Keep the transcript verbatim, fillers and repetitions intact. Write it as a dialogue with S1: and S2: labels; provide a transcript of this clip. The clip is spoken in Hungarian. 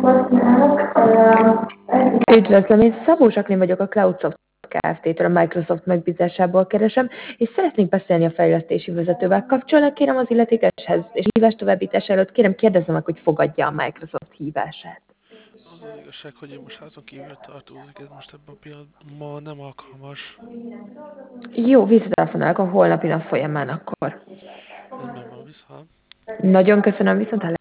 S1: Üdvözlöm, én Szabó Zsakné vagyok, a Cloudsoft Kft-től, a Microsoft megbízásából keresem, és szeretnék beszélni a fejlesztési vezetővel. Kapcsolnak kérem az illetékeshez, és hívás továbbítás előtt kérem kérdezzem meg, hogy fogadja a Microsoft hívását.
S2: Az az igazság, hogy én most házon kívül tartózok, ez most ebben a pillanatban ma nem alkalmas.
S1: Jó, visszatelefonálok a holnapi nap folyamán akkor.
S2: Rendben van, vissza.
S1: Nagyon köszönöm, viszont